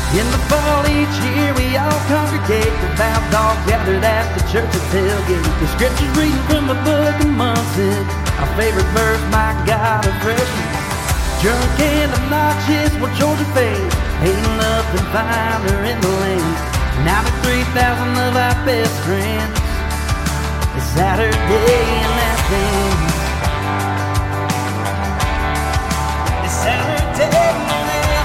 In the fall each year we all congregate, devout all gathered at the church's tailgate. The scriptures reading from the book of Munson, our favorite verse, my God of freshman. Drunk and obnoxious, well Georgia fades, hating up and finer in the lane. Now the 3,000 of our best friends, it's Saturday in Athens. It's Saturday in Athens.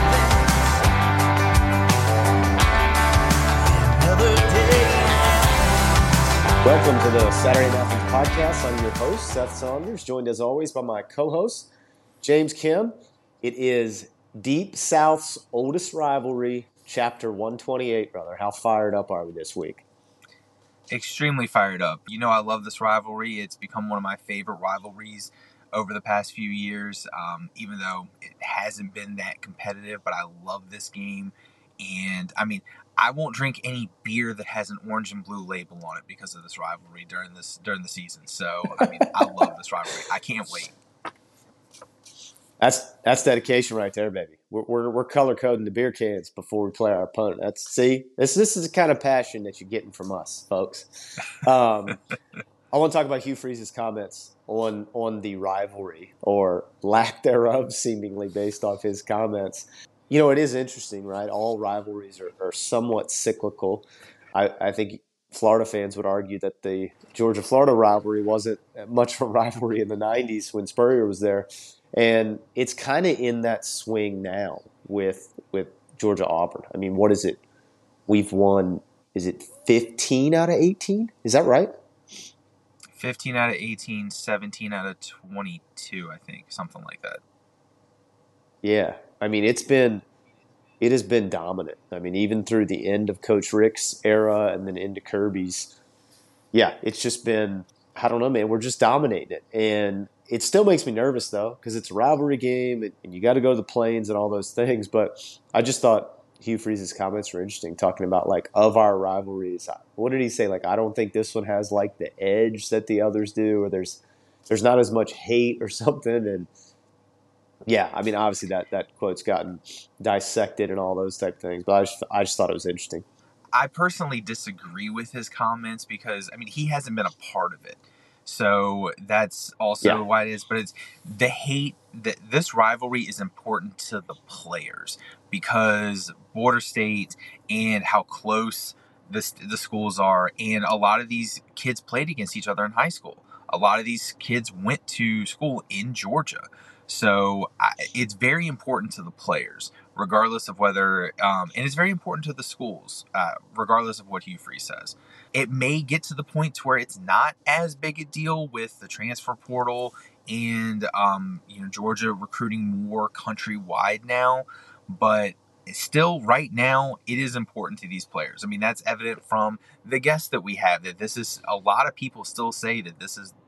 Welcome to the Saturday in Athens podcast. I'm your host, Seth Saunders, joined as always by my co-host, James Kim. It is Deep South's oldest rivalry, chapter 128, brother. How fired up are we this week? Extremely fired up. You know, I love this rivalry. It's become one of my favorite rivalries over the past few years, even though it hasn't been that competitive, but I love this game. And, I mean, I won't drink any beer that has an orange and blue label on it because of this rivalry during the season. So, I mean, I love this rivalry. I can't wait. That's dedication right there, baby. We're color coding the beer cans before we play our opponent. This is the kind of passion that you're getting from us, folks. I want to talk about Hugh Freeze's comments on the rivalry, or lack thereof, seemingly based off his comments. You know, it is interesting, right? All rivalries are somewhat cyclical. I think Florida fans would argue that the Georgia-Florida rivalry wasn't much of a rivalry in the 90s when Spurrier was there. And it's kind of in that swing now with Georgia-Auburn. I mean, what is it? We've won, is it 15 out of 18? Is that right? 15 out of 18, 17 out of 22, I think. Something like that. Yeah. I mean, it has been dominant. I mean, even through the end of Coach Rick's era and then into Kirby's. Yeah, it's just been, I don't know, man, we're just dominating it. And it still makes me nervous, though, because it's a rivalry game and you got to go to the Plains and all those things. But I just thought Hugh Freeze's comments were interesting, talking about, like, of our rivalries. What did he say? Like, I don't think this one has, like, the edge that the others do, or there's not as much hate or something. And yeah, I mean, obviously that quote's gotten dissected and all those type of things, but I just thought it was interesting. I personally disagree with his comments because, I mean, he hasn't been a part of it. So that's also why it is. But it's the hate that this rivalry is important to the players because Border State and how close the schools are. And a lot of these kids played against each other in high school. A lot of these kids went to school in Georgia. So it's very important to the players, regardless of whether, and it's very important to the schools, regardless of what Hugh Freeze says. It may get to the point to where it's not as big a deal with the transfer portal and, Georgia recruiting more countrywide now, but still right now, it is important to these players. I mean, that's evident from the guests that we have, that this is, a lot of people still say that this is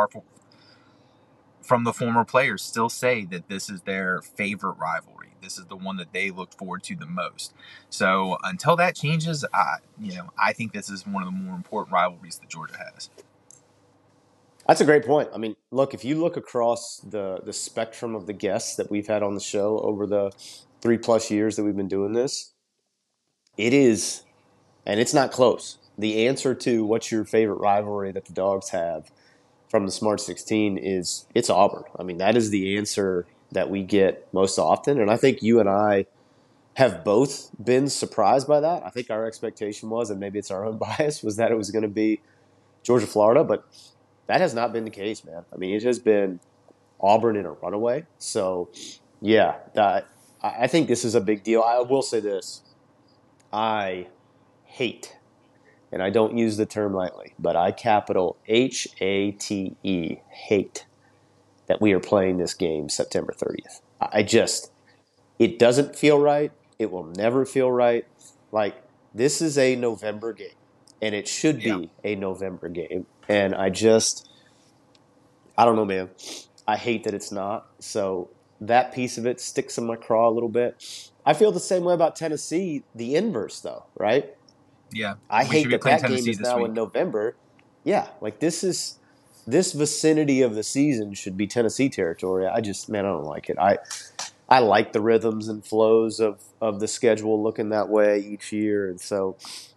from the former players still say that this is their favorite rivalry. This is the one that they look forward to the most. So until that changes, I think this is one of the more important rivalries that Georgia has. That's a great point. I mean, look, if you look across the spectrum of the guests that we've had on the show over the 3+ years that we've been doing this, it is, and it's not close. The answer to what's your favorite rivalry that the Dogs have from the Smart 16 it's Auburn. I mean, that is the answer that we get most often. And I think you and I have both been surprised by that. I think our expectation was, and maybe it's our own bias, was that it was going to be Georgia-Florida, but that has not been the case, man. I mean, it has been Auburn in a runaway. So, yeah, I think this is a big deal. I will say this. I hate, and I don't use the term lightly, but I capital HATE, hate, that we are playing this game September 30th. It doesn't feel right. It will never feel right. Like, this is a November game, and it should be a November game. And I don't know, man. I hate that it's not. So that piece of it sticks in my craw a little bit. I feel the same way about Tennessee, the inverse, though, right? Yeah. I hate that game is now in November. Yeah, like this vicinity of the season should be Tennessee territory. I don't like it. I like the rhythms and flows of the schedule looking that way each year, and so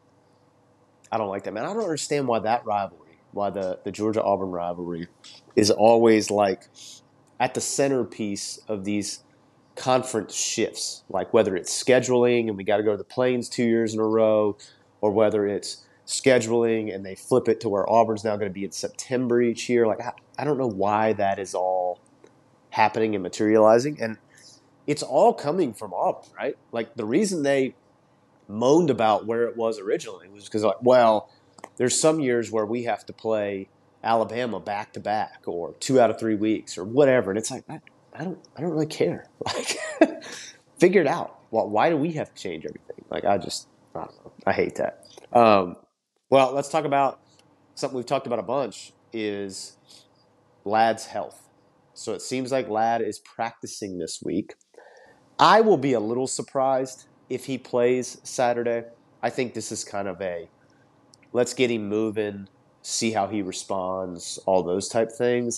I don't like that, man. I don't understand why that rivalry, why the Georgia Auburn rivalry, is always like at the centerpiece of these conference shifts, like whether it's scheduling and we got to go to the Plains 2 years in a row, or whether it's scheduling and they flip it to where Auburn's now going to be in September each year. Like I don't know why that is all happening and materializing, and it's all coming from Auburn, right? Like the reason they moaned about where it was originally was because, like, well, there's some years where we have to play Alabama back to back or 2 out of 3 weeks or whatever, and it's like I don't really care. Like, figure it out. Well, why do we have to change everything? Like, I don't know. I hate that. Well, let's talk about something we've talked about a bunch is Lad's health. So it seems like Lad is practicing this week. I will be a little surprised if he plays Saturday. I think this is kind of a let's get him moving, see how he responds, all those type things.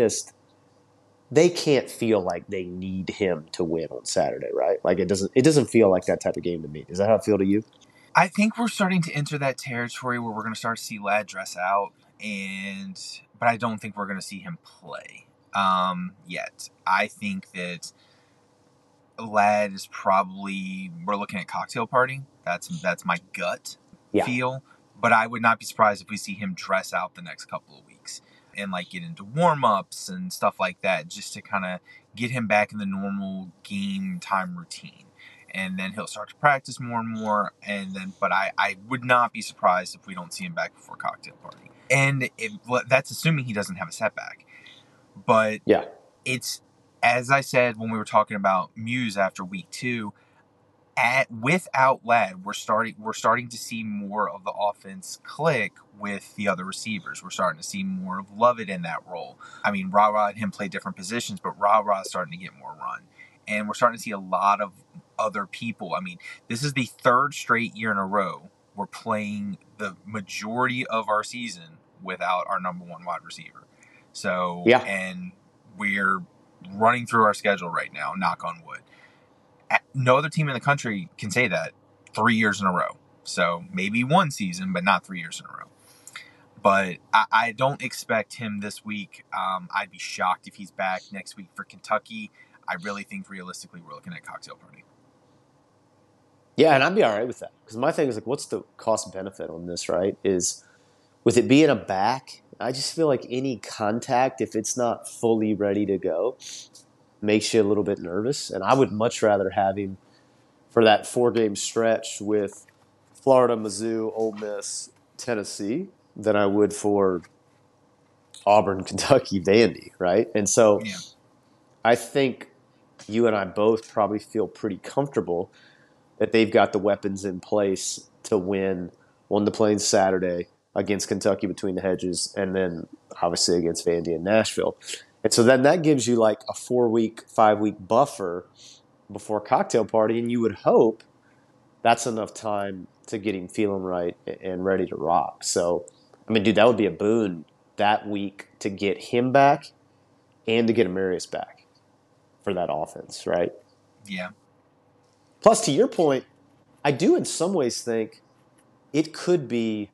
They can't feel like they need him to win on Saturday, right? Like it doesn't feel like that type of game to me. Does that how it feel to you? I think we're starting to enter that territory where we're going to start to see Lad dress out, but I don't think we're going to see him play yet. I think that Lad is probably, we're looking at cocktail party. That's my gut feel. But I would not be surprised if we see him dress out the next couple of weeks and like get into warm-ups and stuff like that, just to kind of get him back in the normal game time routine. And then he'll start to practice more and more. But I would not be surprised if we don't see him back before cocktail party. And that's assuming he doesn't have a setback. But it's, as I said when we were talking about Muse after week 2, without Lad, we're starting to see more of the offense click with the other receivers. We're starting to see more of Lovett in that role. I mean, Ra and him play different positions, but Ra is starting to get more run. And we're starting to see a lot of other people. I mean, this is the 3rd straight year in a row we're playing the majority of our season without our number 1 wide receiver. So, and we're running through our schedule right now, knock on wood. No other team in the country can say that 3 years in a row. So maybe 1 season, but not 3 years in a row. But I don't expect him this week. I'd be shocked if he's back next week for Kentucky. I really think realistically we're looking at cocktail party. Yeah, and I'd be all right with that. Because my thing is, like, what's the cost benefit on this, right? Is with it being a back, I just feel like any contact, if it's not fully ready to go, makes you a little bit nervous. And I would much rather have him for that 4-game stretch with Florida, Mizzou, Ole Miss, Tennessee than I would for Auburn, Kentucky, Vandy, right? And so I think you and I both probably feel pretty comfortable that they've got the weapons in place to win on the Plains Saturday against Kentucky between the hedges, and then obviously against Vandy and Nashville. And so then that gives you like a 4-week, 5-week buffer before cocktail party, and you would hope that's enough time to get him feeling right and ready to rock. So, I mean, dude, that would be a boon that week to get him back and to get Amarius back for that offense, right? Yeah. Plus, to your point, I do in some ways think it could be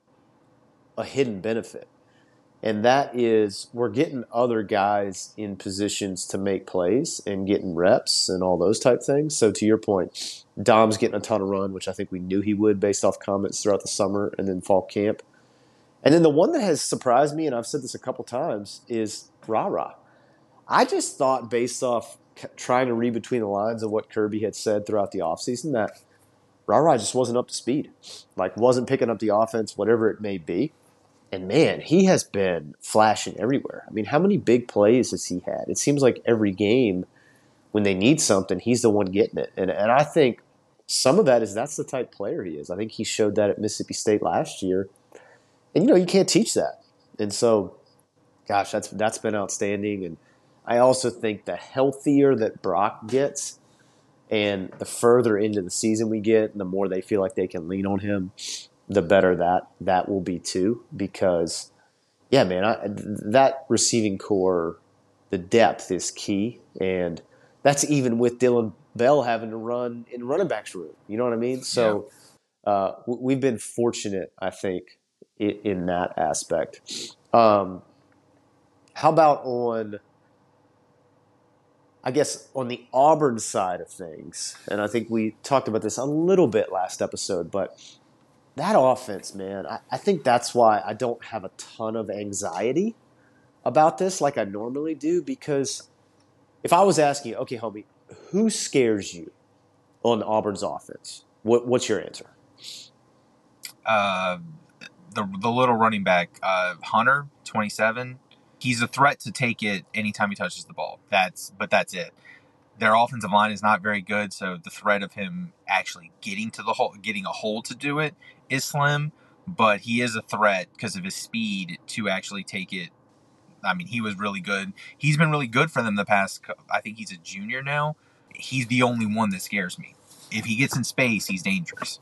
a hidden benefit. And that is we're getting other guys in positions to make plays and getting reps and all those type things. So to your point, Dom's getting a ton of run, which I think we knew he would based off comments throughout the summer and then fall camp. And then the one that has surprised me, and I've said this a couple times, is Ra. I just thought based off trying to read between the lines of what Kirby had said throughout the offseason that Ra just wasn't up to speed, like wasn't picking up the offense, whatever it may be. And, man, he has been flashing everywhere. I mean, how many big plays has he had? It seems like every game when they need something, he's the one getting it. And I think some of that is that's the type player he is. I think he showed that at Mississippi State last year. And, you can't teach that. And so, gosh, that's been outstanding. And I also think the healthier that Brock gets and the further into the season we get and the more they feel like they can lean on him, the better that will be too. Because, yeah, man, that receiving core, the depth is key. And that's even with Dylan Bell having to run in running back's room. You know what I mean? So we've been fortunate, I think, in that aspect. How about on the Auburn side of things? And I think we talked about this a little bit last episode, but that offense, man, I think that's why I don't have a ton of anxiety about this like I normally do, because if I was asking you, okay, homie, who scares you on Auburn's offense? What's your answer? The little running back, Hunter, 27. He's a threat to take it anytime he touches the ball. That's it. Their offensive line is not very good, so the threat of him actually getting a hole to do it is slim. But he is a threat because of his speed to actually take it. I mean, he was really good. He's been really good for them the past. I think he's a junior now. He's the only one that scares me. If he gets in space, he's dangerous.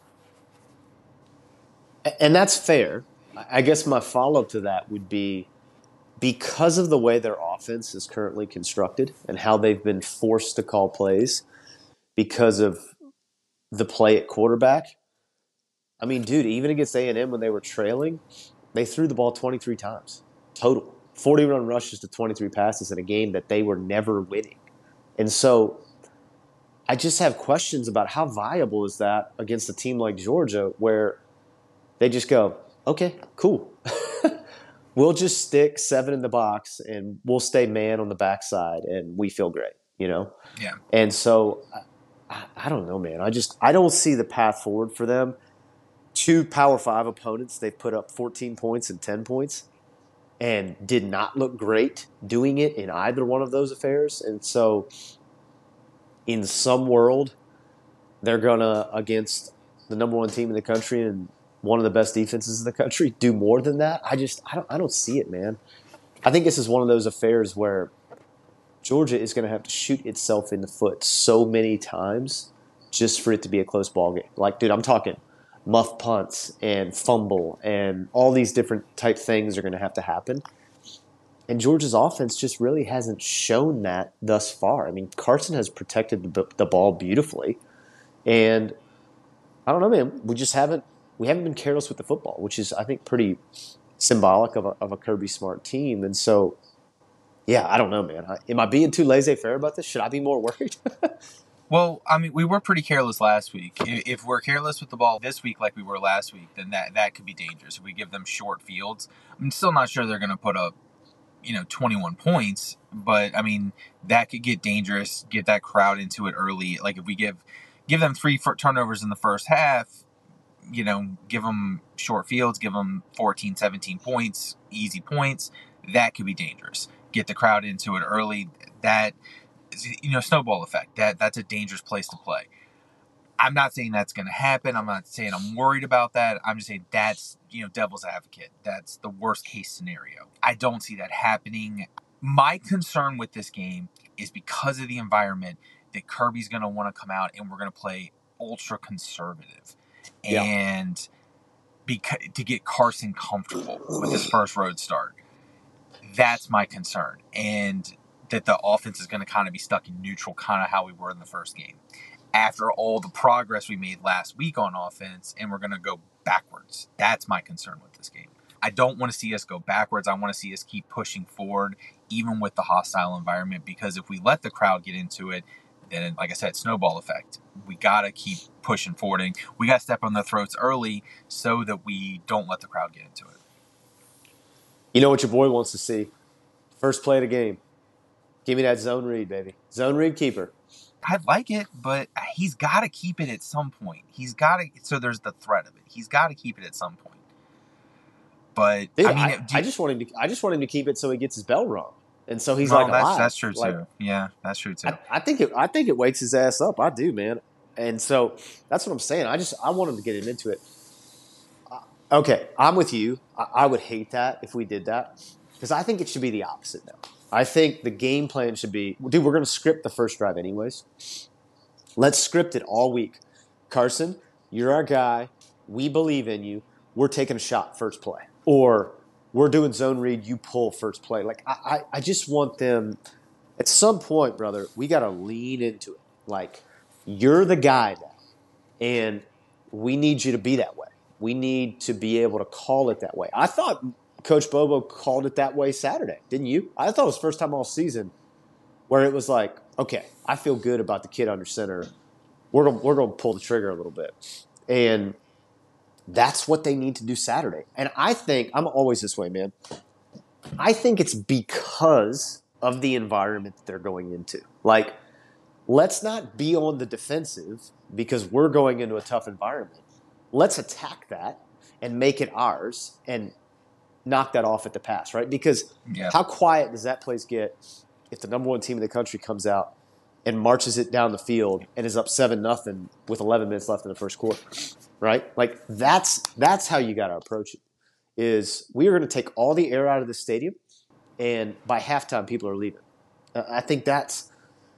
And that's fair. I guess my follow-up to that would be, because of the way their offense is currently constructed and how they've been forced to call plays because of the play at quarterback. I mean, dude, even against A&M when they were trailing, they threw the ball 23 times total. 40 run rushes to 23 passes in a game that they were never winning. And so I just have questions about how viable is that against a team like Georgia, where they just go, okay, cool. We'll just stick 7 in the box and we'll stay man on the backside and we feel great, you know? Yeah. And so I don't know, man. I don't see the path forward for them. 2 Power 5 opponents, they've put up 14 points and 10 points and did not look great doing it in either one of those affairs. And so in some world, they're going to, against the number 1 team in the country and one of the best defenses in the country, do more than that. I don't see it, man. I think this is one of those affairs where Georgia is going to have to shoot itself in the foot so many times just for it to be a close ball game. Like, dude, I'm talking muff punts and fumble and all these different type things are going to have to happen. And Georgia's offense just really hasn't shown that thus far. I mean, Carson has protected the ball beautifully. And I don't know, man. We haven't been careless with the football, which is, I think, pretty symbolic of a Kirby Smart team. And so, yeah, I don't know, man. Am I being too laissez-faire about this? Should I be more worried? Well, I mean, we were pretty careless last week. If we're careless with the ball this week like we were last week, then that could be dangerous. If we give them short fields, I'm still not sure they're going to put up, 21 points. But, I mean, that could get dangerous, get that crowd into it early. Like, if we give them 3 turnovers in the first half, give them short fields, give them 14, 17 points, easy points, that could be dangerous. Get the crowd into it early. That, snowball effect. That's a dangerous place to play. I'm not saying that's going to happen. I'm not saying I'm worried about that. I'm just saying that's, devil's advocate. That's the worst case scenario. I don't see that happening. My concern with this game is because of the environment that Kirby's going to want to come out and we're going to play ultra conservative. Yeah. And to get Carson comfortable with his first road start. That's my concern. And that the offense is going to kind of be stuck in neutral, kind of how we were in the first game. After all the progress we made last week on offense, and we're going to go backwards. That's my concern with this game. I don't want to see us go backwards. I want to see us keep pushing forward, even with the hostile environment, because if we let the crowd get into it, then, like I said, snowball effect. We got to keep pushing forward, and we got to step on their throats early so that we don't let the crowd get into it. You know what your boy wants to see? First play of the game. Give me that zone read, baby. Zone read keeper. I'd like it, but he's got to keep it at some point. So there's the threat of it. He's got to keep it at some point. But dude, I mean, I just want him to keep it so he gets his bell rung, and so he's alive. That's true too. Yeah, that's true too. I think it wakes his ass up. I do, man. And so that's what I'm saying. I want him to get into it. Okay, I'm with you. I would hate that if we did that, because I think it should be the opposite now. I think the game plan should be, dude, we're going to script the first drive anyways. Let's script it all week. Carson, you're our guy. We believe in you. We're taking a shot first play. Or we're doing zone read, you pull first play. Like, I just want them, at some point, brother, we got to lean into it. Like, You're the guy now, and we need you to be that way. We need to be able to call it that way. I thought Coach Bobo called it that way Saturday, didn't you? I thought it was the first time all season where it was like, okay, I feel good about the kid under center. We're gonna pull the trigger a little bit. And that's what they need to do Saturday. And I think, I'm always this way, man. I think it's because of the environment that they're going into. Like, let's not be on the defensive because we're going into a tough environment. Let's attack that and make it ours and knock that off at the pass, right? Because how quiet does that place get if the number one team in the country comes out and marches it down the field and is up 7-0 with 11 minutes left in the first quarter, right? Like, that's how you got to approach it, is we are going to take all the air out of the stadium, and by halftime, people are leaving. I think that's,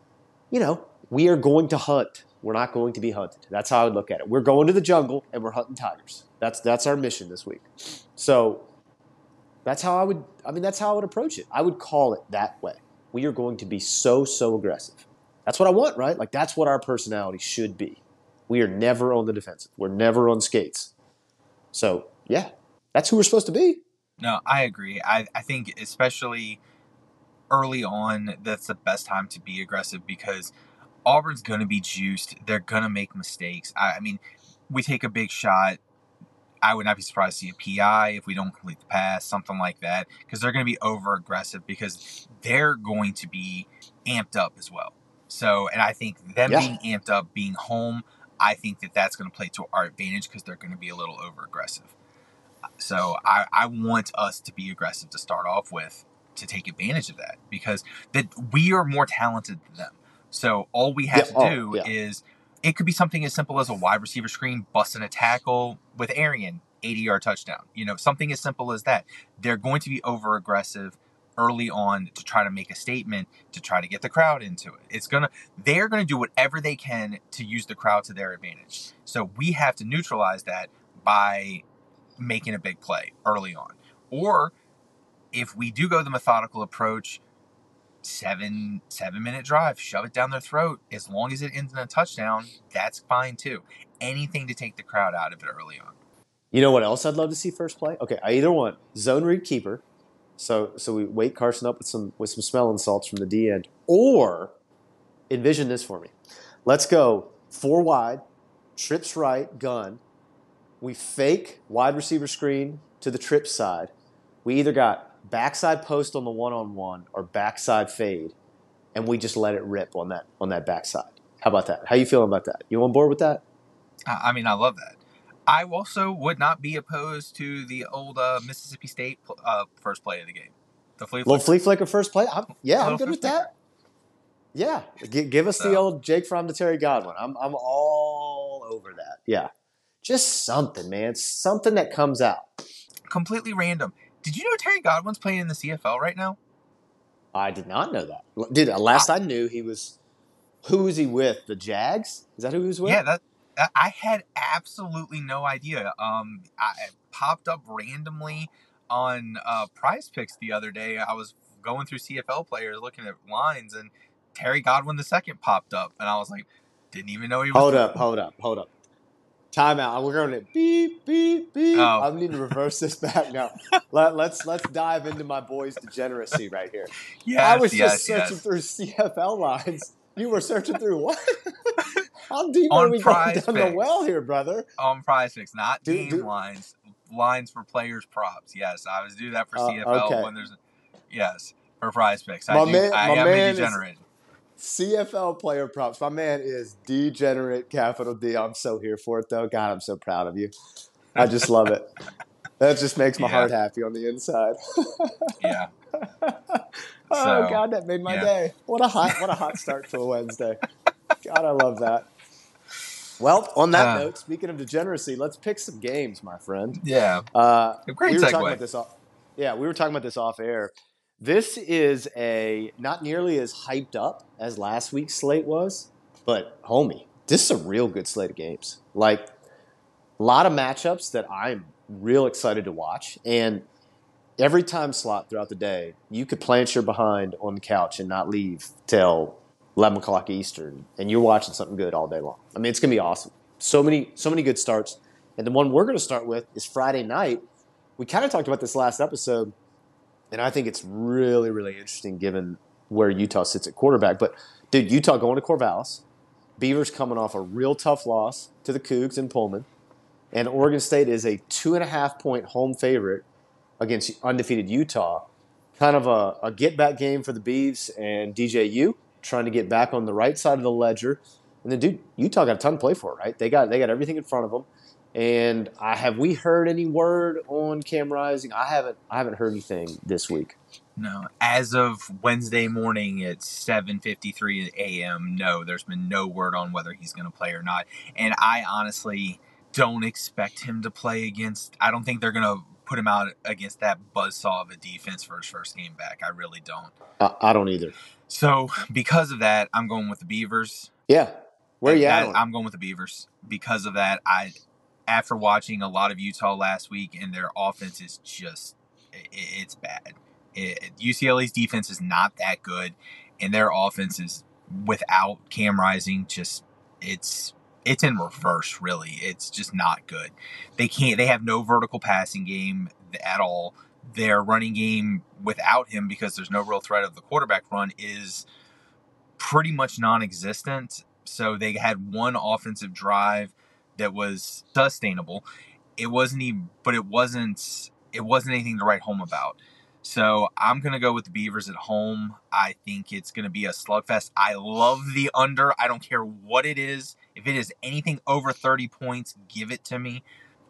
we are going to hunt. We're not going to be hunted. That's how I would look at it. We're going to the jungle, and we're hunting tigers. That's our mission this week. So that's how I would approach it. I would call it that way. We are going to be so aggressive. That's what I want, right? Like, that's what our personality should be. We are never on the defensive. We're never on skates. So, yeah, that's who we're supposed to be. No, I agree. I think especially early on, that's the best time to be aggressive because Auburn's going to be juiced. They're going to make mistakes. I mean, we take a big shot. I would not be surprised to see a PI if we don't complete the pass, something like that, because they're going to be over-aggressive because they're going to be amped up as well. So, and I think them being amped up, being home, I think that's going to play to our advantage because they're going to be a little over-aggressive. So I want us to be aggressive to start off with to take advantage of that because we are more talented than them. So all we have to do is it could be something as simple as a wide receiver screen, busting a tackle with Arian, 80-yard touchdown. Something as simple as that. They're going to be over-aggressive early on to try to make a statement, to try to get the crowd into it. They're going to do whatever they can to use the crowd to their advantage. So we have to neutralize that by making a big play early on. Or if we do go the methodical approach, 7-minute drive, shove it down their throat. As long as it ends in a touchdown, that's fine too. Anything to take the crowd out of it early on. You know what else I'd love to see first play? Okay, I either want zone read keeper, so we wake Carson up with some smelling salts from the D end, or envision this for me. Let's go 4 wide, trips right, gun. We fake wide receiver screen to the trip side. We either got backside post on the one-on-one or backside fade, and we just let it rip on that backside. How about that? How you feeling about that? You on board with that? I mean, I love that. I also would not be opposed to the old Mississippi State first play of the game. The flea flicker. Little flea flicker first play? I'm good with that. Yeah. Give us the old Jake Fromm to Terry Godwin. I'm all over that. Yeah. Just something, man. Something that comes out. Completely random. Did you know Terry Godwin's playing in the CFL right now? I did not know that. Dude, last I knew he was... Who is he with? The Jags? Is that who he was with? Yeah, I had absolutely no idea. I popped up randomly on Prize Picks the other day. I was going through CFL players looking at lines, and Terry Godwin II popped up, and I was like, didn't even know he was... Hold up. Time out. We're going to beep, beep, beep. Oh. I need to reverse this back now. Let's dive into my boy's degeneracy right here. Yes, I was just searching through CFL lines. You were searching through what? How deep are we going down the well here, brother? On Prize Picks, not game lines. Lines for players' props. Yes, I was doing that for CFL when there's... Yes, for Prize Picks. I am a degenerate. CFL player props. My man is degenerate, capital D. I'm so here for it, though. God, I'm so proud of you. I just love it. That just makes my heart happy on the inside. Yeah. Oh, God, that made my day. What a hot start to a Wednesday. God, I love that. Well, on that note, speaking of degeneracy, let's pick some games, my friend. Yeah. Great segue. We were talking about this off air. This is not nearly as hyped up as last week's slate was, but homie, this is a real good slate of games. Like, a lot of matchups that I'm real excited to watch, and every time slot throughout the day, you could plant your behind on the couch and not leave till 11 o'clock Eastern, and you're watching something good all day long. I mean, it's going to be awesome. So many good starts. And the one we're going to start with is Friday night. We kind of talked about this last episode, and I think it's really, really interesting given where Utah sits at quarterback. But, dude, Utah going to Corvallis. Beavers coming off a real tough loss to the Cougs in Pullman. And Oregon State is a 2.5-point home favorite against undefeated Utah. Kind of a get-back game for the Beavs and DJU, trying to get back on the right side of the ledger. And then, dude, Utah got a ton to play for, right? They got everything in front of them. And have we heard any word on Cam Rising? I haven't heard anything this week. No. As of Wednesday morning at 7:53 a.m., no, there's been no word on whether he's going to play or not. And I honestly don't expect him to play against – I don't think they're going to put him out against that buzzsaw of a defense for his first game back. I really don't. I don't either. So because of that, I'm going with the Beavers. Yeah. Where are you at? I'm going with the Beavers. Because of that, after watching a lot of Utah last week, and their offense is just – it's bad. UCLA's defense is not that good, and their offense is, without Cam Rising, just it's in reverse, really. It's just not good. They have no vertical passing game at all. Their running game without him, because there's no real threat of the quarterback run, is pretty much non-existent. So they had one offensive drive that was sustainable. It wasn't anything to write home about. So I'm going to go with the Beavers at home. I think it's going to be a slugfest. I love the under. I don't care what it is. If it is anything over 30 points, give it to me.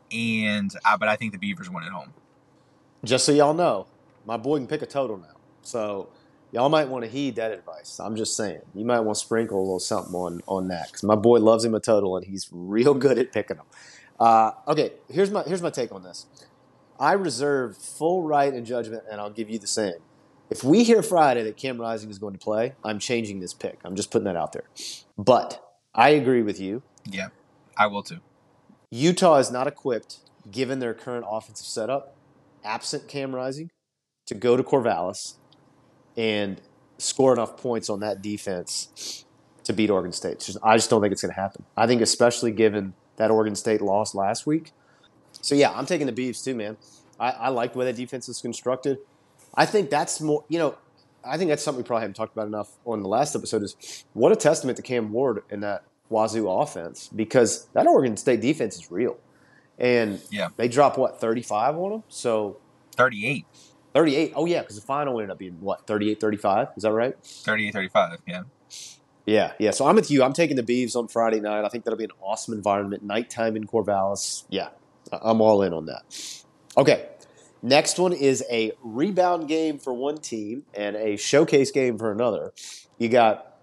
But I think the Beavers win at home. Just so y'all know, my boy can pick a total now. So y'all might want to heed that advice. I'm just saying. You might want to sprinkle a little something on that, because my boy loves him a total, and he's real good at picking them. Okay, here's my take on this. I reserve full right and judgment, and I'll give you the same. If we hear Friday that Cam Rising is going to play, I'm changing this pick. I'm just putting that out there. But I agree with you. Yeah, I will too. Utah is not equipped, given their current offensive setup, absent Cam Rising, to go to Corvallis and score enough points on that defense to beat Oregon State. I just don't think it's going to happen. I think especially given that Oregon State loss last week. So, yeah, I'm taking the Beavs too, man. I like the way that defense is constructed. I think that's more, I think that's something we probably haven't talked about enough on the last episode, is what a testament to Cam Ward and that Wazoo offense, because that Oregon State defense is real. And they dropped, 35 on them? So 38. 38. Oh, yeah, because the final ended up being, 38-35? Is that right? 38-35, yeah. Yeah. So I'm with you. I'm taking the Beavs on Friday night. I think that'll be an awesome environment. Nighttime in Corvallis. Yeah, I'm all in on that. Okay, next one is a rebound game for one team and a showcase game for another. You got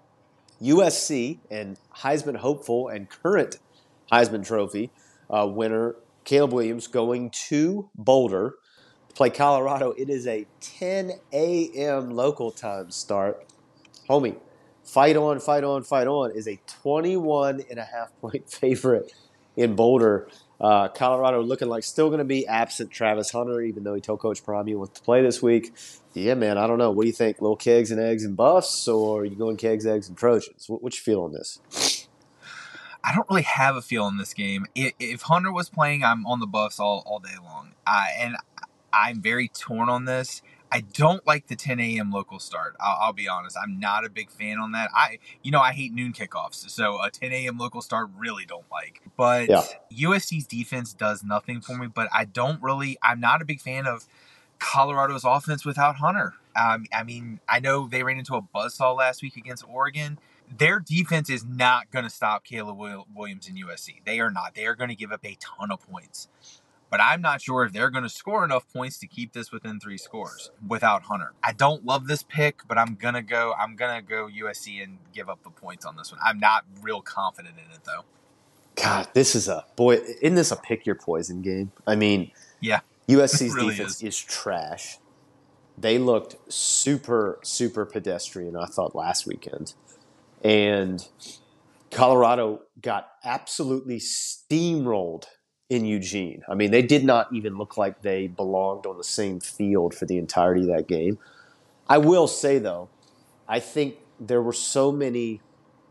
USC and Heisman hopeful and current Heisman Trophy winner Caleb Williams going to Boulder to play Colorado. It is a 10 a.m. local time start. Homie, fight on is a 21.5-point favorite in Boulder. Colorado looking like still going to be absent Travis Hunter, even though he told Coach Prime he wants to play this week. Yeah, man, I don't know. What do you think? Little kegs and eggs and buffs, or are you going kegs, eggs, and Trojans? What you feel on this? I don't really have a feel in this game. If Hunter was playing, I'm on the buffs all day long. And I'm very torn on this. I don't like the 10 a.m. local start. I'll be honest. I'm not a big fan on that. I hate noon kickoffs, so a 10 a.m. local start really don't like. But USC's defense does nothing for me. But I'm not a big fan of Colorado's offense without Hunter. I mean, I know they ran into a buzzsaw last week against Oregon. Their defense is not going to stop Caleb Williams in USC. They are not. They are going to give up a ton of points. But I'm not sure if they're going to score enough points to keep this within 3 scores without Hunter. I don't love this pick, but I'm gonna go USC and give up the points on this one. I'm not real confident in it though. God, isn't this a pick your poison game? I mean, yeah, USC's really defense is trash. They looked super, super pedestrian, I thought, last weekend. And Colorado got absolutely steamrolled in Eugene. I mean, they did not even look like they belonged on the same field for the entirety of that game. I will say, though, I think there were so many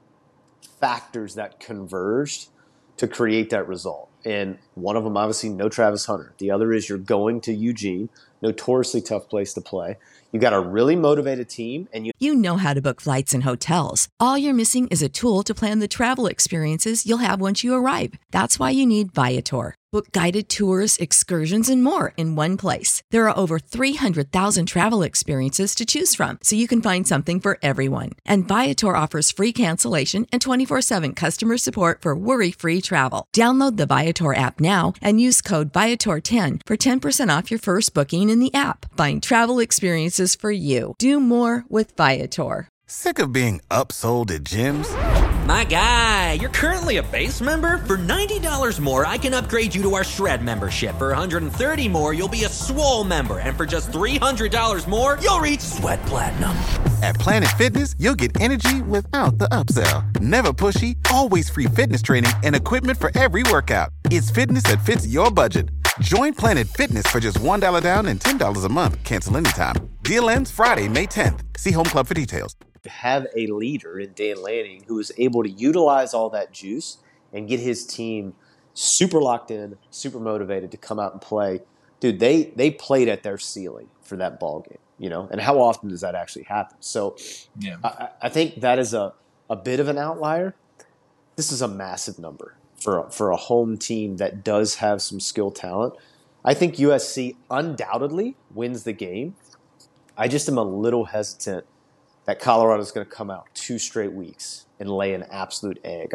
factors that converged to create that result. And one of them, obviously, no Travis Hunter. The other is you're going to Eugene, notoriously tough place to play. You got a really motivated team, and You know how to book flights and hotels. All you're missing is a tool to plan the travel experiences you'll have once you arrive. That's why you need Viator. Book guided tours, excursions, and more in one place. There are over 300,000 travel experiences to choose from, so you can find something for everyone. And Viator offers free cancellation and 24/7 customer support for worry-free travel. Download the Viator app now and use code Viator10 for 10% off your first booking in the app. Find travel experiences for you. Do more with Viator. Sick of being upsold at gyms? My guy, you're currently a base member? For $90 more, I can upgrade you to our Shred membership. For $130 more, you'll be a Swole member. And for just $300 more, you'll reach Sweat Platinum. At Planet Fitness, you'll get energy without the upsell. Never pushy, always free fitness training and equipment for every workout. It's fitness that fits your budget. Join Planet Fitness for just $1 down and $10 a month. Cancel anytime. Deal ends Friday, May 10th. See Home Club for details. Have a leader in Dan Lanning who is able to utilize all that juice and get his team super locked in, super motivated to come out and play. Dude, they played at their ceiling for that ball game, you know, and how often does that actually happen? So Yeah. I think that is a bit of an outlier. This is a massive number for a home team that does have some skill talent. I think USC undoubtedly wins the game. I just am a little hesitant that Colorado's going to come out 2 straight weeks and lay an absolute egg.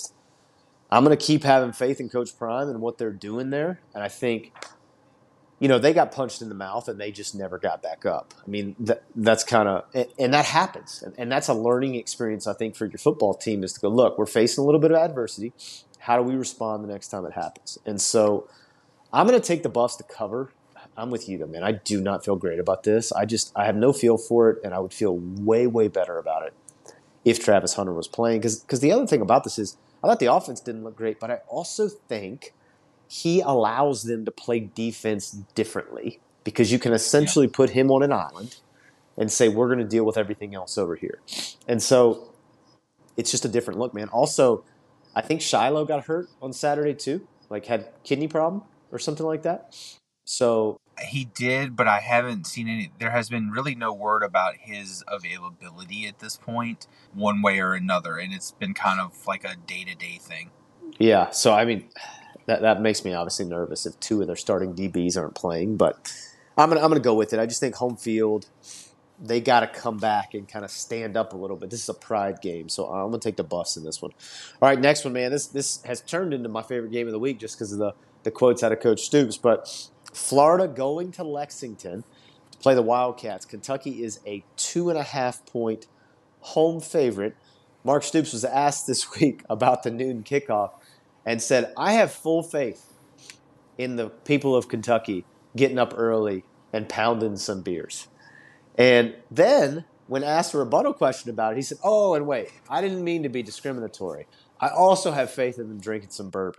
I'm going to keep having faith in Coach Prime and what they're doing there. And I think, you know, they got punched in the mouth and they just never got back up. I mean, that's kind of – and that happens. And that's a learning experience, I think, for your football team is to go, look, we're facing a little bit of adversity. How do we respond the next time it happens? And so I'm going to take the Buffs to cover. I'm with you, though, man. I do not feel great about this. I have no feel for it, and I would feel way, way better about it if Travis Hunter was playing. Because the other thing about this is I thought the offense didn't look great, but I also think he allows them to play defense differently because you can essentially put him on an island and say, we're going to deal with everything else over here. And so it's just a different look, man. Also, I think Shiloh got hurt on Saturday too, like had kidney problem or something like that. So he did, but I haven't seen any. There has been really no word about his availability at this point, one way or another, and it's been kind of like a day-to-day thing. Yeah, so I mean, that makes me obviously nervous if 2 of their starting DBs aren't playing, but I'm gonna go with it. I just think home field, they got to come back and kind of stand up a little bit. This is a pride game, so I'm gonna take the Buffs in this one. All right, next one, man. This has turned into my favorite game of the week just because of the quotes out of Coach Stoops, but Florida going to Lexington to play the Wildcats. Kentucky is a 2.5-point home favorite. Mark Stoops was asked this week about the noon kickoff and said, I have full faith in the people of Kentucky getting up early and pounding some beers. And then when asked a rebuttal question about it, he said, oh, and wait, I didn't mean to be discriminatory. I also have faith in them drinking some bourbon.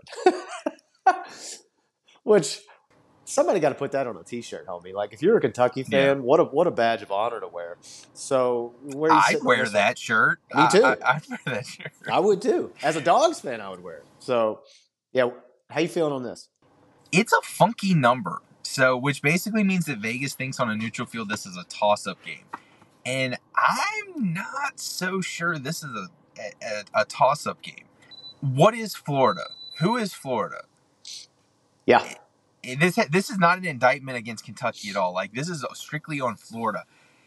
Which... somebody got to put that on a T-shirt, homie. Like, if you're a Kentucky fan, what a badge of honor to wear. So, where you I'd wear that shirt. Me too. I'd wear that shirt. I would too. As a Dogs fan, I would wear it. So, yeah, how you feeling on this? It's a funky number, so which basically means that Vegas thinks on a neutral field this is a toss-up game, and I'm not so sure this is a toss-up game. What is Florida? Who is Florida? Yeah. This is not an indictment against Kentucky at all. Like, this is strictly on Florida.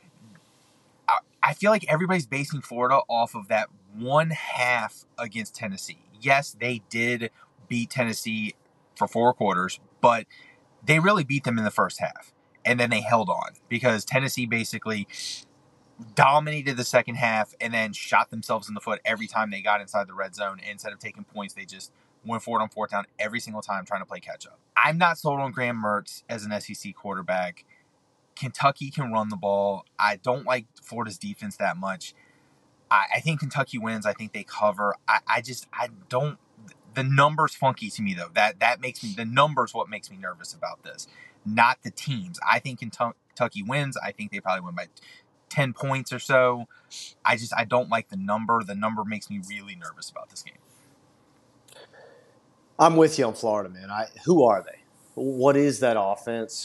I feel like everybody's basing Florida off of that 1/2 against Tennessee. Yes, they did beat Tennessee for 4 quarters, but they really beat them in the first half. And then they held on because Tennessee basically dominated the second half and then shot themselves in the foot every time they got inside the red zone. And instead of taking points, they just went for it on 4th down every single time trying to play catch up. I'm not sold on Graham Mertz as an SEC quarterback. Kentucky can run the ball. I don't like Florida's defense that much. I think Kentucky wins. I think they cover. I don't. The number's funky to me, though. That makes me, the number's what makes me nervous about this, not the teams. I think Kentucky wins. I think they probably win by 10 points or so. I don't like the number. The number makes me really nervous about this game. I'm with you on Florida, man. Who are they? What is that offense?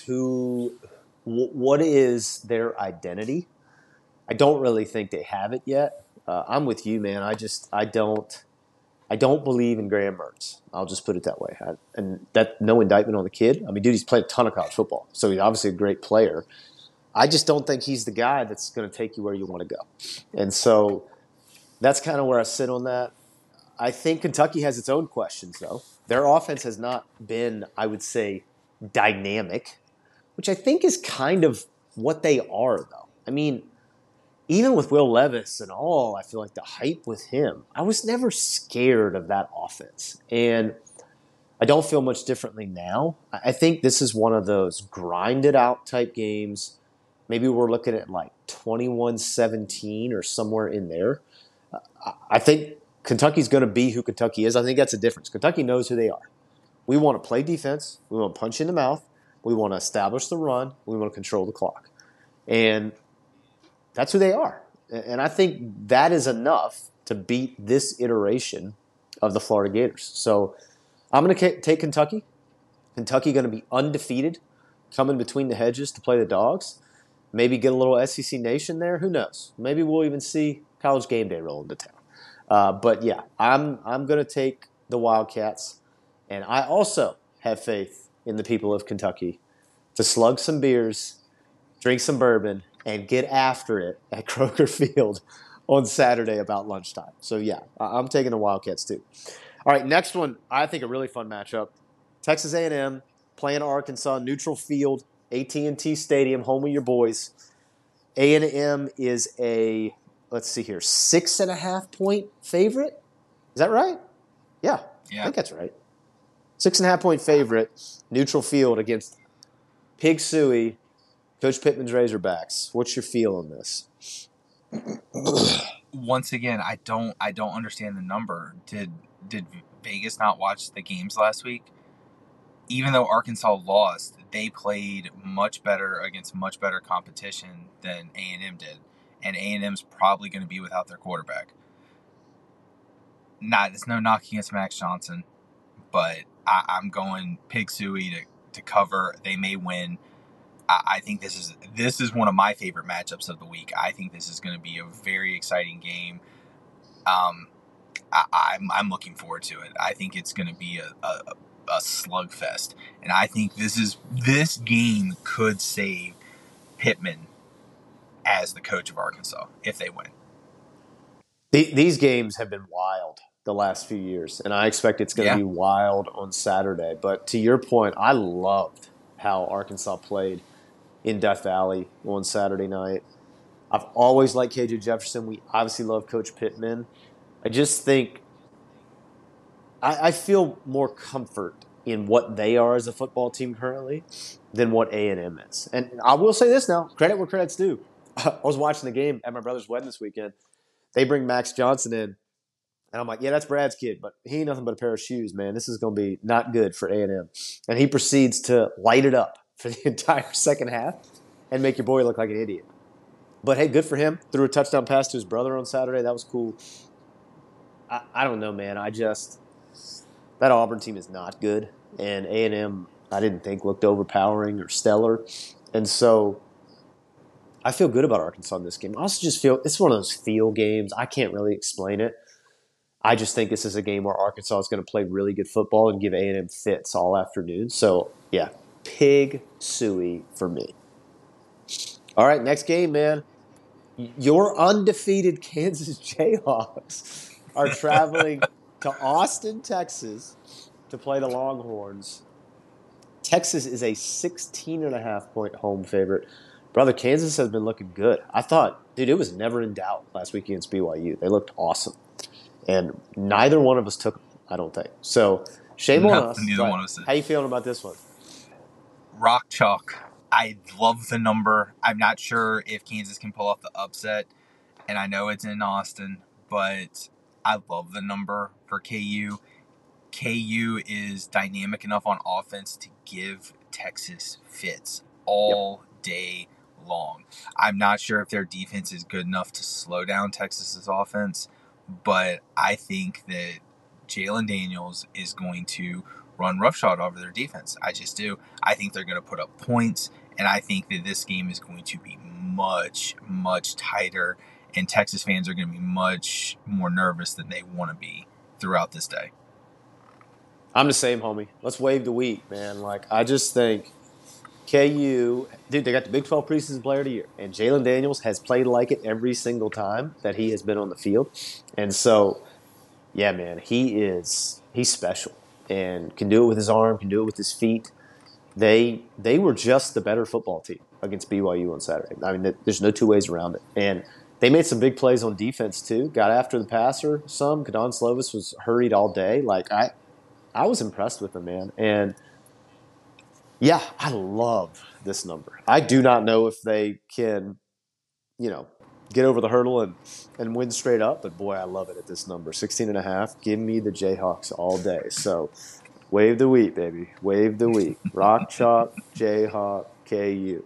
What is their identity? I don't really think they have it yet. I'm with you, man. I don't believe in Graham Mertz. I'll just put it that way. And that no indictment on the kid. I mean, dude, he's played a ton of college football, so he's obviously a great player. I just don't think he's the guy that's going to take you where you want to go. And so that's kind of where I sit on that. I think Kentucky has its own questions, though. Their offense has not been, I would say, dynamic, which I think is kind of what they are, though. I mean, even with Will Levis and all, I feel like the hype with him, I was never scared of that offense. And I don't feel much differently now. I think this is one of those grinded-out type games. Maybe we're looking at like 21-17 or somewhere in there. I think Kentucky's going to be who Kentucky is. I think that's a difference. Kentucky knows who they are. We want to play defense. We want to punch in the mouth. We want to establish the run. We want to control the clock. And that's who they are. And I think that is enough to beat this iteration of the Florida Gators. So I'm going to take Kentucky. Kentucky going to be undefeated, coming between the hedges to play the Dogs. Maybe get a little SEC Nation there. Who knows? Maybe we'll even see College Game Day roll into town. But yeah, I'm going to take the Wildcats. And I also have faith in the people of Kentucky to slug some beers, drink some bourbon, and get after it at Kroger Field on Saturday about lunchtime. So yeah, I'm taking the Wildcats too. All right, next one, I think a really fun matchup. Texas A&M playing Arkansas, neutral field, AT&T Stadium, home of your boys. A&M is a, let's see here, 6.5-point favorite. Is that right? Yeah, I think that's right. 6.5-point favorite, neutral field against Pig Suey, Coach Pittman's Razorbacks. What's your feel on this? Once again, I don't understand the number. Did Vegas not watch the games last week? Even though Arkansas lost, they played much better against much better competition than A&M did. And A&M's probably going to be without their quarterback. It's no knock against Max Johnson, but I'm going Pig Suey to cover. They may win. I think this is one of my favorite matchups of the week. I think this is going to be a very exciting game. I'm looking forward to it. I think it's going to be a slugfest, and I think this game could save Pittman as the coach of Arkansas if they win. These games have been wild the last few years, and I expect it's going to be wild on Saturday. But to your point, I loved how Arkansas played in Death Valley on Saturday night. I've always liked KJ Jefferson. We obviously love Coach Pittman. I just think I feel more comfort in what they are as a football team currently than what A&M is. And I will say this now, credit where credit's due. I was watching the game at my brother's wedding this weekend. They bring Max Johnson in, and I'm like, yeah, that's Brad's kid, but he ain't nothing but a pair of shoes, man. This is going to be not good for A&M. And he proceeds to light it up for the entire second half and make your boy look like an idiot. But, hey, good for him. Threw a touchdown pass to his brother on Saturday. That was cool. I don't know, man. That Auburn team is not good. And A&M, I didn't think looked overpowering or stellar. And so I feel good about Arkansas in this game. I also just feel it's one of those feel games. I can't really explain it. I just think this is a game where Arkansas is going to play really good football and give A&M fits all afternoon. So, yeah, Pig Suey for me. All right, next game, man. Your undefeated Kansas Jayhawks are traveling to Austin, Texas to play the Longhorns. Texas is a 16.5-point home favorite. Brother, Kansas has been looking good. I thought, dude, it was never in doubt last week against BYU. They looked awesome. And neither one of us took them, I don't think. So, shame on us. Neither one of us did. How you feeling about this one? Rock chalk. I love the number. I'm not sure if Kansas can pull off the upset, and I know it's in Austin, but I love the number for KU. KU is dynamic enough on offense to give Texas fits all day long. I'm not sure if their defense is good enough to slow down Texas's offense, but I think that Jalen Daniels is going to run roughshod over their defense. I just do. I think they're going to put up points, and I think that this game is going to be much, much tighter, and Texas fans are going to be much more nervous than they want to be throughout this day. I'm the same, homie. Let's wave the wheat, man. Like, I just think KU, dude, they got the Big 12 preseason player of the year, and Jalen Daniels has played like it every single time that he has been on the field. And so, yeah, man, he's special and can do it with his arm, can do it with his feet. They were just the better football team against BYU on Saturday. I mean, there's no two ways around it. And they made some big plays on defense, too. Got after the passer some. Kadon Slovis was hurried all day. Like, I was impressed with him, man. And, yeah, I love this number. I do not know if they can, get over the hurdle and win straight up. But, boy, I love it at this number. 16.5. Give me the Jayhawks all day. So, wave the wheat, baby. Wave the wheat. Rock, chalk, Jayhawk, KU.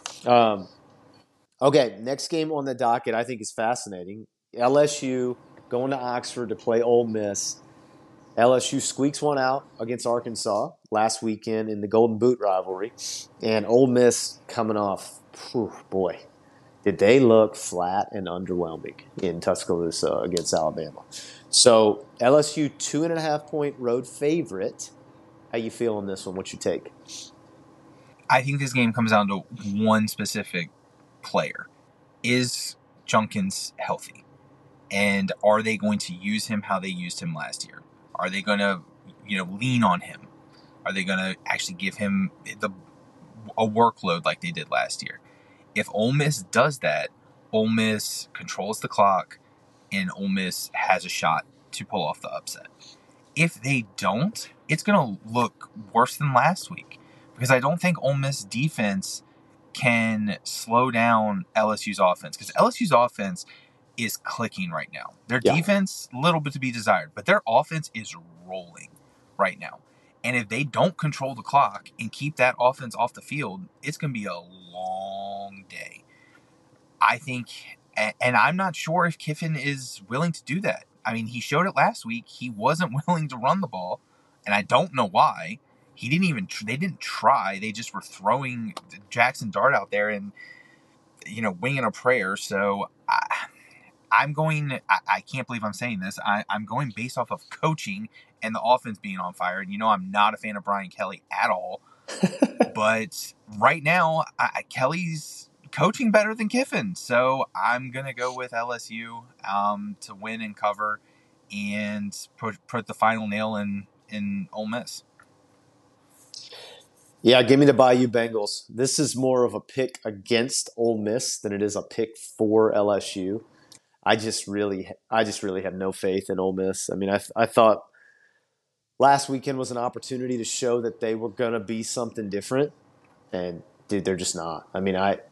Okay, next game on the docket I think is fascinating. LSU going to Oxford to play Ole Miss. LSU squeaks one out against Arkansas last weekend in the Golden Boot rivalry. And Ole Miss coming off, boy, did they look flat and underwhelming in Tuscaloosa against Alabama. So LSU 2.5-point road favorite. How you feel on this one? What's your take? I think this game comes down to one specific player. Is Junkins healthy? And are they going to use him how they used him last year? Are they going to, lean on him? Are they going to actually give him a workload like they did last year? If Ole Miss does that, Ole Miss controls the clock, and Ole Miss has a shot to pull off the upset. If they don't, it's going to look worse than last week, because I don't think Ole Miss defense can slow down LSU's offense, because LSU's offense is clicking right now. Their defense, a little bit to be desired, but their offense is rolling right now. And if they don't control the clock and keep that offense off the field, it's going to be a long day. I think, and I'm not sure if Kiffin is willing to do that. I mean, he showed it last week. He wasn't willing to run the ball, and I don't know why. They didn't try. They just were throwing Jackson Dart out there and, winging a prayer. So I can't believe I'm saying this. I'm going based off of coaching and the offense being on fire. And I'm not a fan of Brian Kelly at all. But right now, Kelly's coaching better than Kiffin. So I'm going to go with LSU to win and cover and put the final nail in Ole Miss. Yeah, give me the Bayou Bengals. This is more of a pick against Ole Miss than it is a pick for LSU. I just really have no faith in Ole Miss. I mean, I thought last weekend was an opportunity to show that they were going to be something different, and dude, they're just not. I mean, I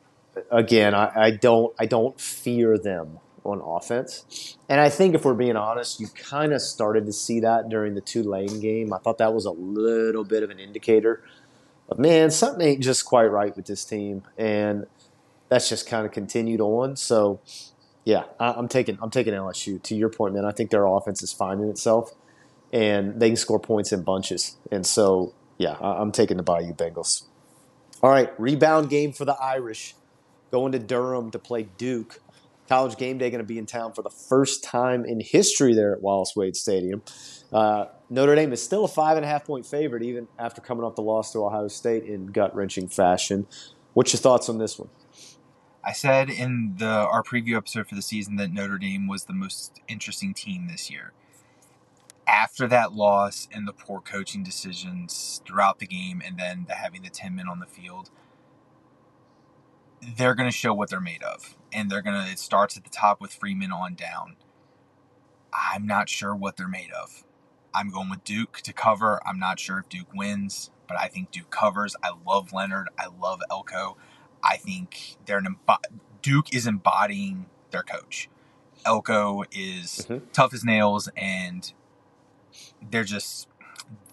don't fear them on offense, and I think if we're being honest, you kind of started to see that during the Tulane game. I thought that was a little bit of an indicator, but man, something ain't just quite right with this team, and that's just kind of continued on. So. Yeah, I'm taking LSU. To your point, man, I think their offense is finding itself, and they can score points in bunches. And so, yeah, I'm taking the Bayou Bengals. All right, rebound game for the Irish, going to Durham to play Duke. College game day going to be in town for the first time in history there at Wallace-Wade Stadium. Notre Dame is still a 5.5-point favorite, even after coming off the loss to Ohio State in gut-wrenching fashion. What's your thoughts on this one? I said in our preview episode for the season that Notre Dame was the most interesting team this year. After that loss and the poor coaching decisions throughout the game, and then having the 10 men on the field, they're going to show what they're made of. And it starts at the top with Freeman on down. I'm not sure what they're made of. I'm going with Duke to cover. I'm not sure if Duke wins, but I think Duke covers. I love Leonard. I love Elko. I think Duke is embodying their coach. Elko is tough as nails, and they're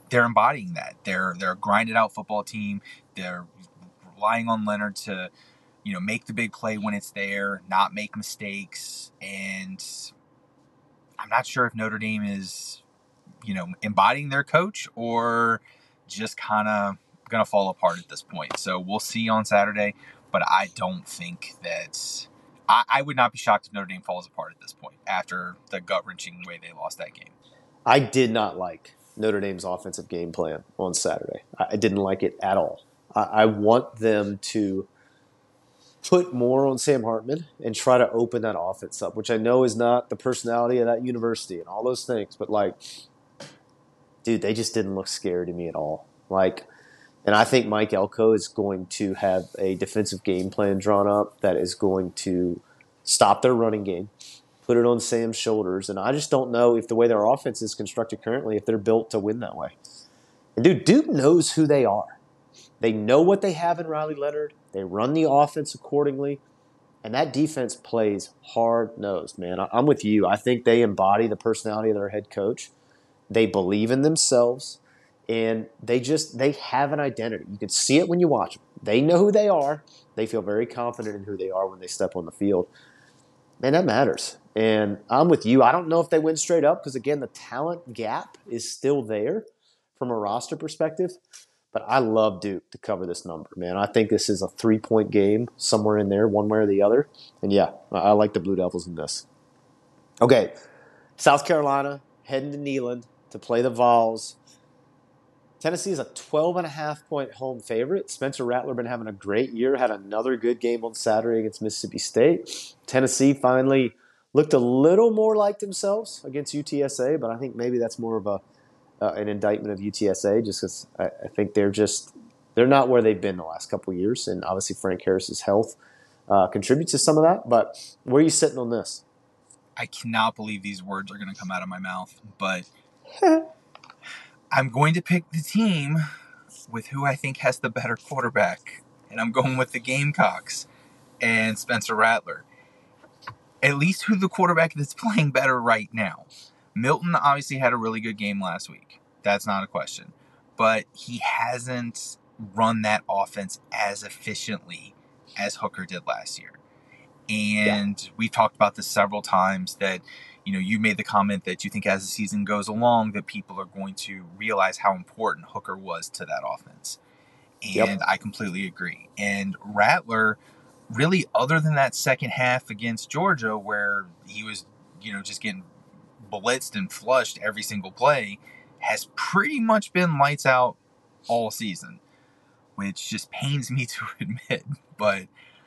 embodying that. They're a grinded out football team. They're relying on Leonard to make the big play when it's there, not make mistakes. And I'm not sure if Notre Dame is, embodying their coach or just kind of going to fall apart at this point. So we'll see on Saturday, but I don't think that I would not be shocked if Notre Dame falls apart at this point after the gut-wrenching way they lost that game. I did not like Notre Dame's offensive game plan on Saturday. I didn't like it at all. I want them to put more on Sam Hartman and try to open that offense up, which I know is not the personality of that university and all those things. But, dude, they just didn't look scary to me at all. And I think Mike Elko is going to have a defensive game plan drawn up that is going to stop their running game, put it on Sam's shoulders. And I just don't know if the way their offense is constructed currently, if they're built to win that way. And, dude, Duke knows who they are. They know what they have in Riley Leonard. They run the offense accordingly. And that defense plays hard-nosed, man. I'm with you. I think they embody the personality of their head coach. They believe in themselves. And they have an identity. You can see it when you watch them. They know who they are. They feel very confident in who they are when they step on the field. Man, that matters. And I'm with you. I don't know if they win straight up because, again, the talent gap is still there from a roster perspective. But I love Duke to cover this number, man. I think this is a 3-point game somewhere in there, one way or the other. And, yeah, I like the Blue Devils in this. Okay, South Carolina heading to Neyland to play the Vols. Tennessee is a 12.5-point home favorite. Spencer Rattler been having a great year, had another good game on Saturday against Mississippi State. Tennessee finally looked a little more like themselves against UTSA, but I think maybe that's more of an indictment of UTSA just because I think they're not where they've been the last couple of years, and obviously Frank Harris's health contributes to some of that. But where are you sitting on this? I cannot believe these words are going to come out of my mouth, but I'm going to pick the team with who I think has the better quarterback, and I'm going with the Gamecocks and Spencer Rattler. At least who the quarterback that's playing better right now. Milton obviously had a really good game last week. That's not a question. But he hasn't run that offense as efficiently as Hooker did last year. And we've talked about this several times that, you made the comment that you think as the season goes along that people are going to realize how important Hooker was to that offense. And I completely agree. And Rattler, really, other than that second half against Georgia where he was, just getting blitzed and flushed every single play, has pretty much been lights out all season, which just pains me to admit. But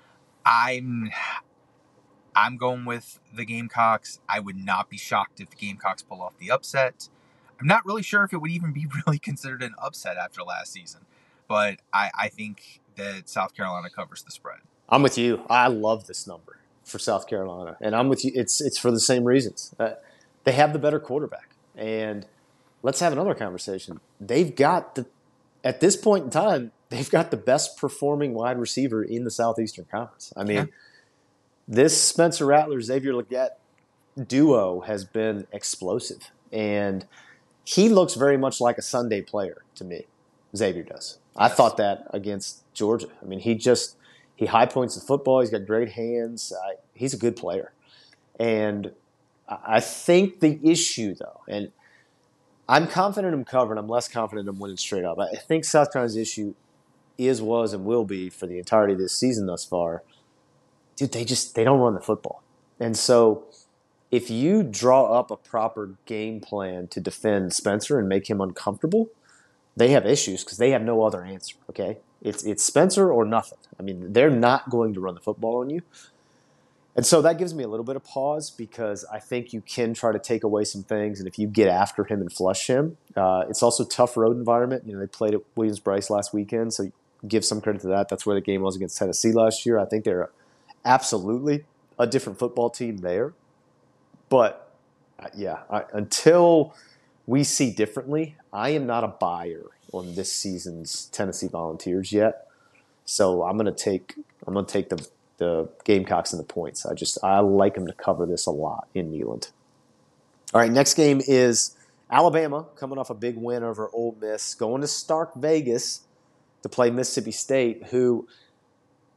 I'm going with the Gamecocks. I would not be shocked if the Gamecocks pull off the upset. I'm not really sure if it would even be really considered an upset after last season, but I think that South Carolina covers the spread. I'm with you. I love this number for South Carolina, and I'm with you. It's for the same reasons. They have the better quarterback, and let's have another conversation. At this point in time, they've got the best performing wide receiver in the Southeastern Conference. I mean, this Spencer Rattler, Xavier Legette duo has been explosive, and he looks very much like a Sunday player to me. Xavier does. I thought that against Georgia. I mean, he high points the football. He's got great hands. He's a good player. And I think the issue, though, and I'm confident I'm covering. I'm less confident I'm winning straight up. I think South Carolina's issue was, and will be for the entirety of this season thus far, dude, they don't run the football. And so if you draw up a proper game plan to defend Spencer and make him uncomfortable, they have issues because they have no other answer, okay? It's Spencer or nothing. I mean, they're not going to run the football on you. And so that gives me a little bit of pause because I think you can try to take away some things, and if you get after him and flush him, it's also a tough road environment. They played at Williams-Brice last weekend, so give some credit to that. That's where the game was against Tennessee last year. I think they're absolutely a different football team there. But, until we see differently, I am not a buyer on this season's Tennessee Volunteers yet. So I'm going to take the Gamecocks and the points. I like them to cover this a lot in Neyland. All right, next game is Alabama coming off a big win over Ole Miss, going to Stark Vegas to play Mississippi State, who,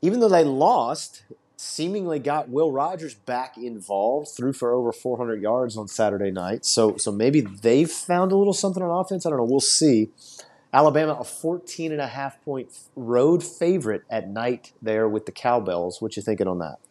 even though they lost, seemingly got Will Rogers back involved, threw for over 400 yards on Saturday night. So maybe they've found a little something on offense. I don't know. We'll see. Alabama, a 14.5-point road favorite at night there with the Cowbells. What you thinking on that?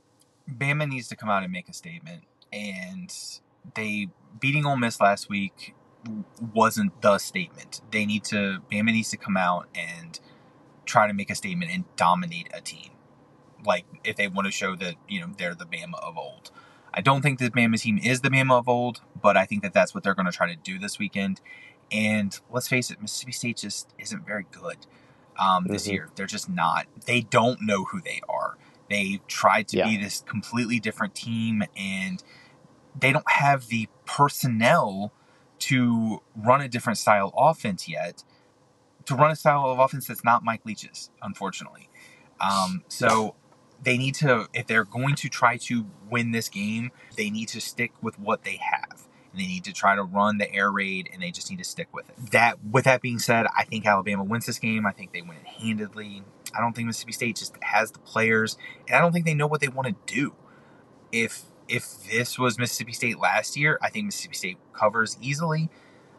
Bama needs to come out and make a statement. And they beating Ole Miss last week wasn't the statement. Bama needs to come out and try to make a statement and dominate a team. Like, if they want to show that, they're the Bama of old. I don't think the Bama team is the Bama of old, but I think that that's what they're going to try to do this weekend. And let's face it, Mississippi State just isn't very good this year. They're just not. They don't know who they are. They tried to be this completely different team, and they don't have the personnel to run a different style offense yet, to run a style of offense that's not Mike Leach's, unfortunately. So they need to, if they're going to try to win this game, they need to stick with what they have. And they need to try to run the air raid, and they just need to stick with it. With that being said, I think Alabama wins this game. I think they win it handedly. I don't think Mississippi State just has the players, and I don't think they know what they want to do. If this was Mississippi State last year, I think Mississippi State covers easily.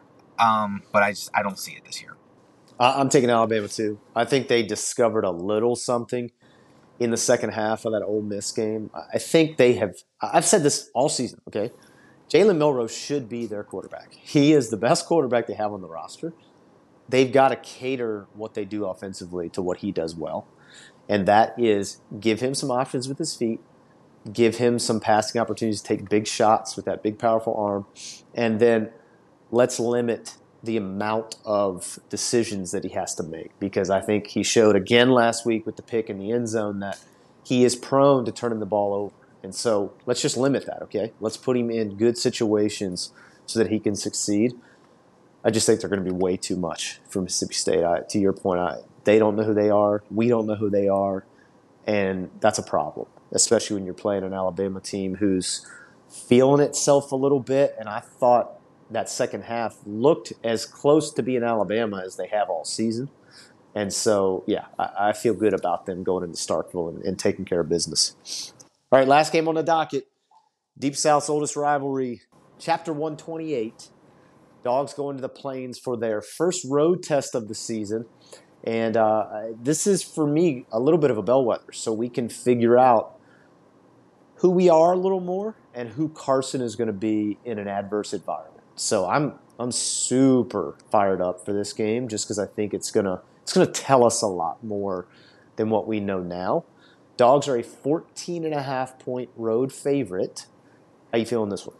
But I don't see it this year. I'm taking Alabama too. I think they discovered a little something in the second half of that Ole Miss game. I think they have – I've said this all season, okay? Jalen Milroe should be their quarterback. He is the best quarterback they have on the roster. They've got to cater what they do offensively to what he does well, and that is give him some options with his feet, give him some passing opportunities to take big shots with that big, powerful arm, and then let's limit the amount of decisions that he has to make, because I think he showed again last week with the pick in the end zone that he is prone to turning the ball over. And so let's just limit that, okay? Let's put him in good situations so that he can succeed. I just think they're going to be way too much for Mississippi State. To your point, they don't know who they are. We don't know who they are. And that's a problem, especially when you're playing an Alabama team who's feeling itself a little bit. And I thought that second half looked as close to being Alabama as they have all season. And so, yeah, I feel good about them going into Starkville and taking care of business. All right, last game on the docket. Deep South's oldest rivalry, Chapter 128. Dogs going to the Plains for their first road test of the season. And this is, for me, a little bit of a bellwether, so we can figure out who we are a little more and who Carson is going to be in an adverse environment. So I'm super fired up for this game just because I think it's gonna tell us a lot more than what we know now. Dogs are a 14.5-point road favorite. How you feeling this one?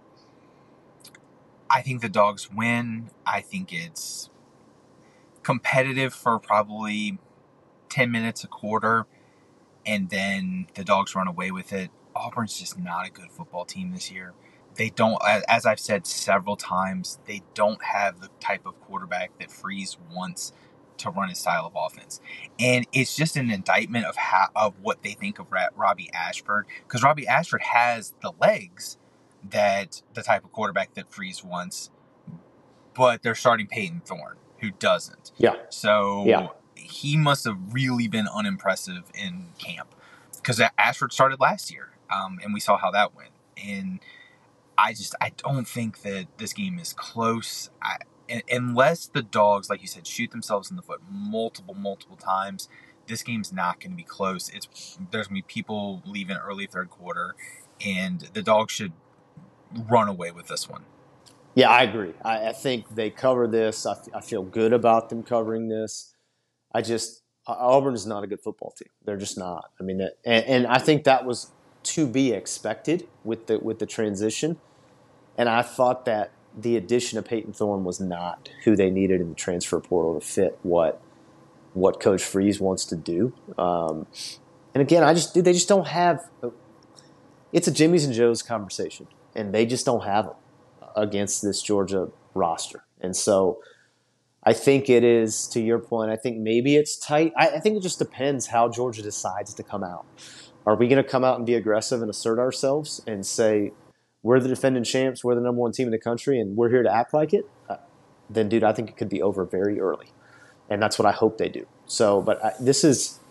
I think the Dogs win. I think it's competitive for probably 10 minutes, a quarter, and then the Dogs run away with it. Auburn's just not a good football team this year. They don't, as I've said several times, they don't have the type of quarterback that Freeze wants to run his style of offense. And it's just an indictment of what they think of Robbie Ashford, because Robbie Ashford has the legs that the type of quarterback that Freeze wants, but they're starting Peyton Thorne, who doesn't. Yeah. So he must have really been unimpressive in camp, because Ashford started last year, and we saw how that went. And I don't think that this game is close. Unless the Dogs, like you said, shoot themselves in the foot multiple times, this game's not going to be close. There's going to be people leaving early third quarter, and the Dogs should run away with this one. Yeah, I agree. I think they cover this. I feel good about them covering this. Auburn is not a good football team. They're just not. I mean, and I think that was to be expected with the transition. And I thought that the addition of Peyton Thorne was not who they needed in the transfer portal to fit what Coach Freeze wants to do. And again, they just don't have. It's a Jimmy's and Joe's conversation, and they just don't have them against this Georgia roster. And so I think it is, to your point, I think maybe it's tight. I think it just depends how Georgia decides to come out. Are we going to come out and be aggressive and assert ourselves and say, we're the defending champs, we're the number one team in the country, and we're here to act like it? Then, dude, I think it could be over very early. And that's what I hope they do. So, but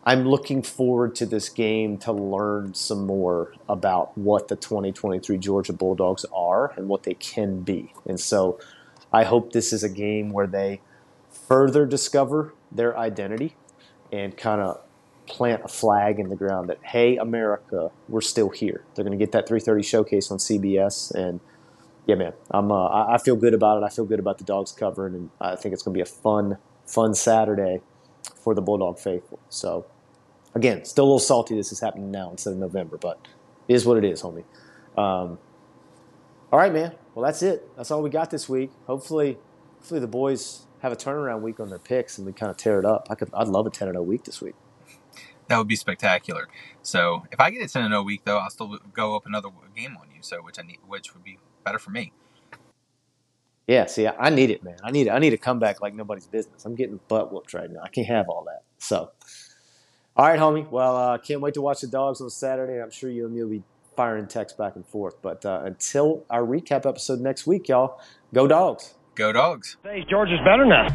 I'm looking forward to this game to learn some more about what the 2023 Georgia Bulldogs are and what they can be. And so I hope this is a game where they further discover their identity and kind of plant a flag in the ground that, hey, America, we're still here. They're going to get that 3:30 showcase on CBS. And, yeah, man, I feel good about it. I feel good about the Dogs covering, and I think it's going to be a fun Saturday for the Bulldog faithful. So, again, still a little salty this is happening now instead of November, but it is what it is, homie. All right, man. Well, that's it. That's all we got this week. Hopefully the boys have a turnaround week on their picks and we kind of tear it up. I'd love a 10-0 week this week. That would be spectacular. So if I get a 10-0 week, though, I'll still go up another game on you. So which would be better for me. Yeah, see, I need it, man. I need a comeback like nobody's business. I'm getting butt whooped right now. I can't have all that. So, all right, homie. Well, can't wait to watch the Dogs on Saturday. I'm sure you and me will be firing texts back and forth. But until our recap episode next week, y'all, go Dogs. Go Dogs. Georgia's better now.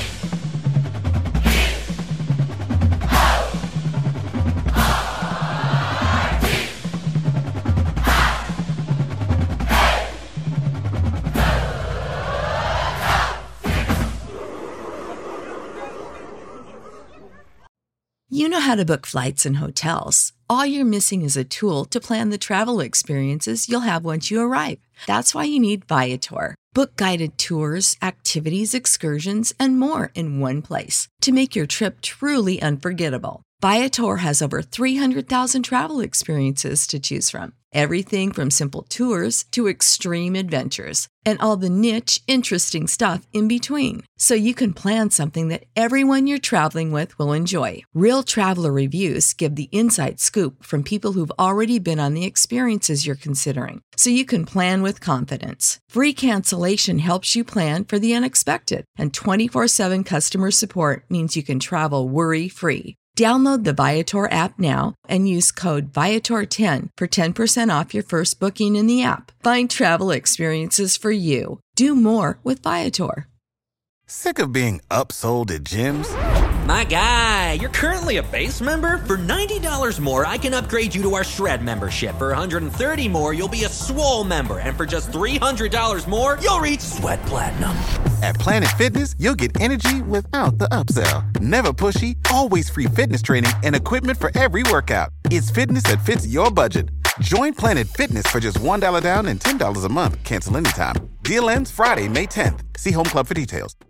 You know how to book flights and hotels. All you're missing is a tool to plan the travel experiences you'll have once you arrive. That's why you need Viator. Book guided tours, activities, excursions, and more in one place to make your trip truly unforgettable. Viator has over 300,000 travel experiences to choose from. Everything from simple tours to extreme adventures and all the niche, interesting stuff in between. So you can plan something that everyone you're traveling with will enjoy. Real traveler reviews give the inside scoop from people who've already been on the experiences you're considering. So you can plan with confidence. Free cancellation helps you plan for the unexpected. And 24/7 customer support means you can travel worry-free. Download the Viator app now and use code Viator10 for 10% off your first booking in the app. Find travel experiences for you. Do more with Viator. Sick of being upsold at gyms? My guy, you're currently a base member. For $90 more, I can upgrade you to our Shred membership. For $130 more, you'll be a Swole member. And for just $300 more, you'll reach Sweat Platinum. At Planet Fitness, you'll get energy without the upsell. Never pushy, always free fitness training and equipment for every workout. It's fitness that fits your budget. Join Planet Fitness for just $1 down and $10 a month. Cancel anytime. Deal ends Friday, May 10th. See Home Club for details.